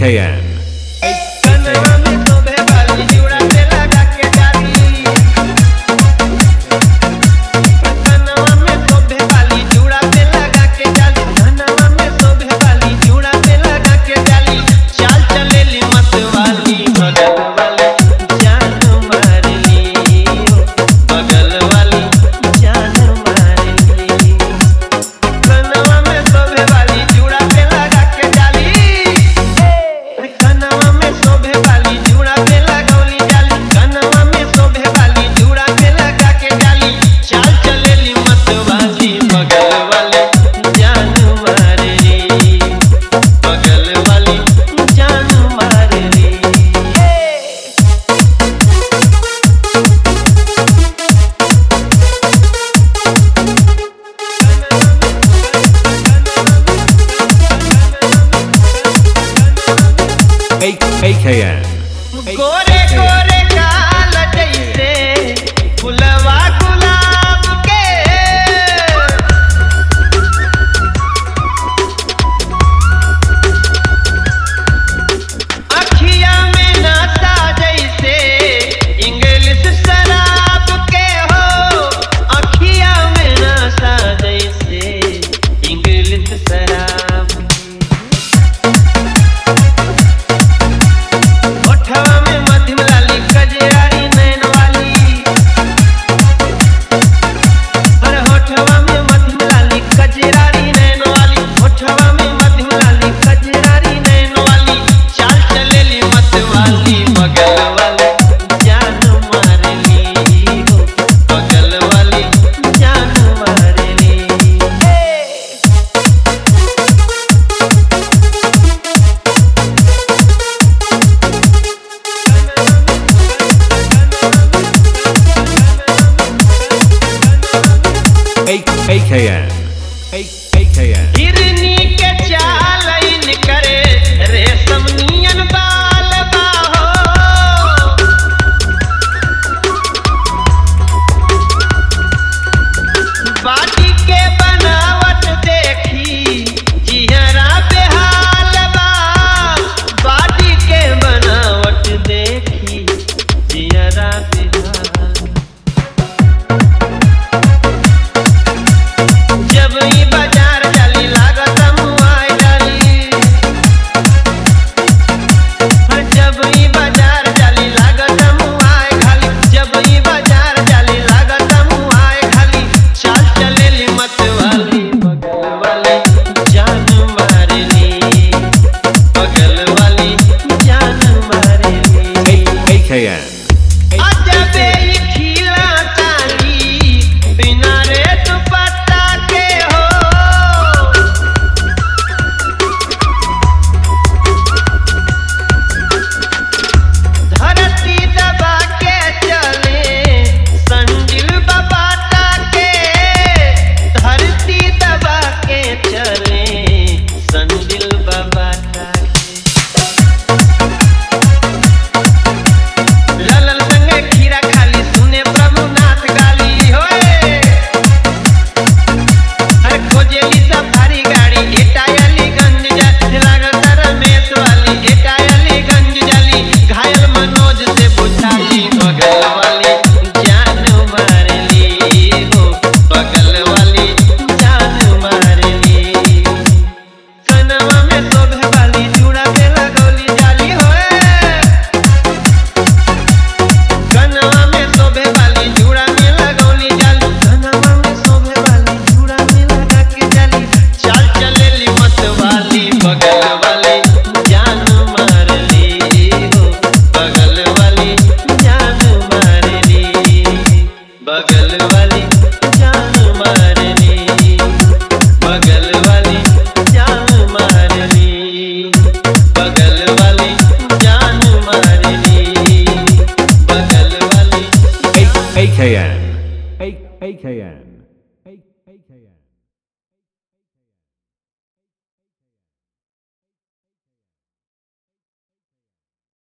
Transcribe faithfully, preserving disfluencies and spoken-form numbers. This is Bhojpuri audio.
K N. कनवा में शोभे वाली जुड़ा पे लगा के जाली, कनवा में शोभे वाली जुड़ा पे लगा के जाली, कनवा में शोभे वाली जुड़ा पे लगा के जाली, चाल चलेली मत वाली बगल वाली जान मारली, बगल वाली जान मारली, कनवा में शोभे वाली जुड़ा पे लगा के जाली, कनवा में शोभे वाली जुड़ा पे लगौली जाली, कनवा में शोभे वाली जुड़ा पे लगा के जाली, चाल चलेली मत वाली बगल वाली जान मारली, बगल वाली जान मारली। A K N. गोरे गोरे काल जैसे फुलवा गुलाब के, अखिया में नशा जैसे इंग्लिश शराब के हो, अखिया में नशा जैसे इंग्लिश शराब, होठवा में मध्यम लाली कजरारी नैन वाली, हर होठवा में मध्यम लाली कजरारी नैन वाली, होठवा में मध्यम लाली कजरारी नैन वाली, चाल चलेली मत वाली बगल वाली जान मारली, हो बगल वाली जान मारली। A K N. A K N. हिरनी के चालैन करे रेशम नियन बाल बाहो, बाटी के बनावट देखी जिहरा बेहाल बा, बाटी के बनावट देखी जिहरा बेहाल, जब ई बाजार जाली लागत मुआई डाली, जब ई बाजार जाली लागत मुआई खाली, जब ई बाजार जाली लागत मुआई खाली, चाल चलेली मत वाली बगल वाली जान मारली, बगल वाली जान मारली। A K N. अजबे ही खिला ताली बिना रे दुपट्टा के हो, धरती दबा के चले संजिल बाबाटा के, धरती दबा के चले संजिल बाबाटा के, ललन संगे खीरा खाली सुने प्रभुनाथ गाली होए, हर खोजेली सफारी गाड़ी एटा अलीगंज जाए लागत रमेश वाली, एटा अलीगंज जाली, घायल मनोज से बुझाली बगल वाली जान मारली, हो बगल वाली जान मारली, कनवा में शोभे वाली जुड़ा पे लगौली जाली होए, कनवा में शोभे वाली जुड़ा में लगौली जाली, कनवा में शोभे वाली जुड़ा में लगा के जाली, चाल चलेली मत वाली बगल वाली जान मारली, हो बगल वाली जान मारली, बगल वाली जान मारली, बगल वाली जान मारली, बगल वाली जान मारली, बगल वाली। A K N. A K N. A K N.